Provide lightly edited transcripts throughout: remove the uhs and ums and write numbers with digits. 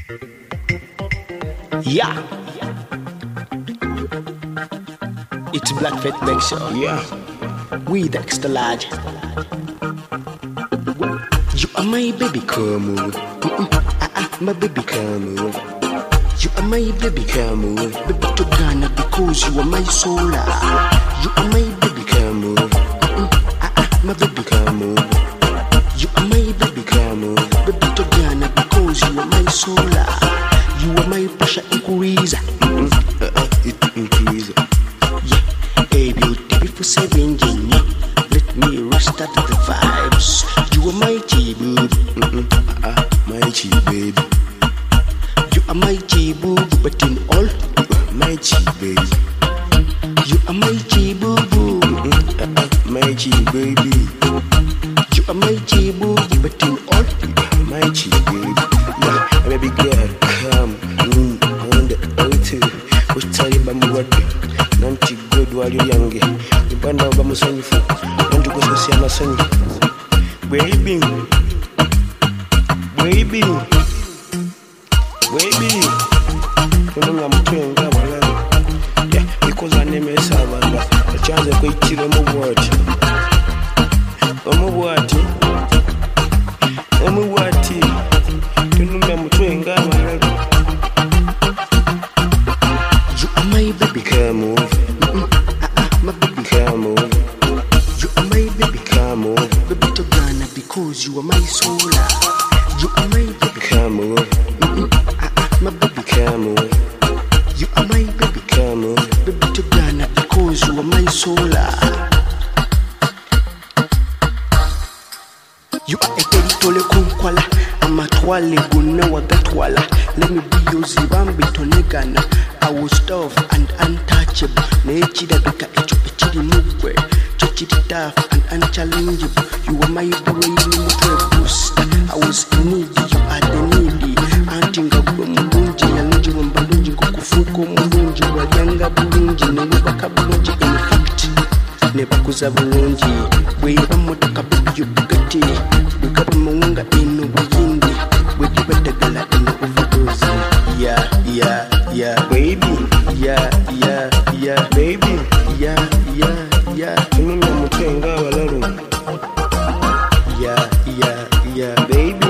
Yeah. It's Black Fat Bang Show. Yeah. We the extra large. You are my baby, come on. My baby, come on. You are my baby, come on. Baby to Ghana because you are my soul. You are my baby, come on. My baby, come on. You are my baby, come on. Baby to Ghana because you are my soul. You are my pressure increaser. It increase. Yeah, a beautiful 7 G. Let me restart the vibes. You are my G-boo. My G baby. You are my G-boo, but in all, My G baby. you are my G-boo. My G baby. You are my G-boo, but in all, My G baby. Yeah, baby girl, come. On the O2. What's telling about my word? Nanti good while you're young. You band over my son. Want to go to see my son. Baby. Baby. Baby. I'm doing that. Yeah, because I name is Savannah. The chance of going to the word. you are my baby, Come on, my baby, come on, you are my baby, come on, baby to Ghana because you are my soul. You are my baby, come on, my baby, come on, you are my baby, come on. baby to Ghana because you are my soul. You are a territory kunkwala, amatwale guna wagatwala. Let me be your zibambi tonegana. I was tough and untouchable. Nechida bika echidi mugwe, chidi tough and unchallengeable. You are my brain boost. I was in need, you are the needy. Antinga mbunji yalunji wambalunji kukufuko mbunji wajanga bulunji nebaka bulunji. In fact, nebakuza bulunji. Weba motoka baby you Bugatti. Bugaba mawunga ino buyindi. Wedi badagala ino overdose. Yeah, Baby, yeah, baby, yeah. tumimi amutenga walalu. Yeah, Baby,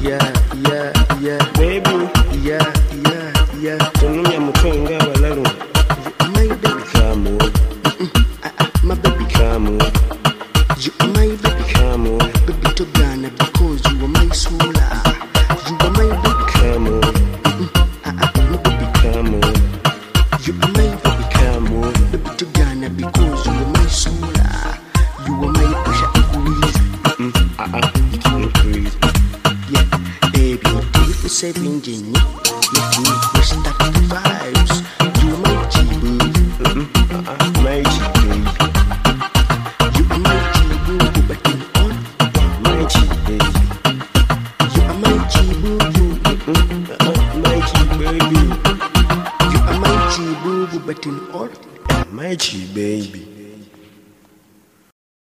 baby, yeah. tumimi amutenga walalu. My baby, Come on, my baby, come on, you are my baby, come on, baby to Ghana because you are my soul. You are my baby, come on, my baby, come on, you are my baby, come on. baby to Ghana because you are my soul. You are my pressure increase. It increase. Yeah, baby, beautiful 7 G. Let me restart the vibes. You are my G-boo. My G baby, You are my G-boo, but in all, my G baby, you are my G-boo. my G baby, You are my G-boo, but in all, my G baby.